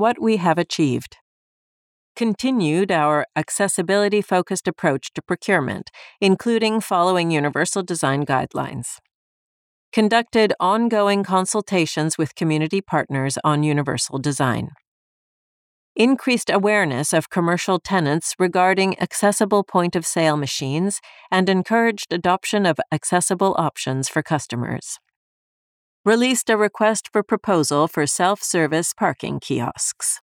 what we have achieved. Continued our accessibility-focused approach to procurement, including following universal design guidelines. Conducted ongoing consultations with community partners on universal design. Increased awareness of commercial tenants regarding accessible point-of-sale machines and encouraged adoption of accessible options for customers. Released a request for proposal for self-service parking kiosks.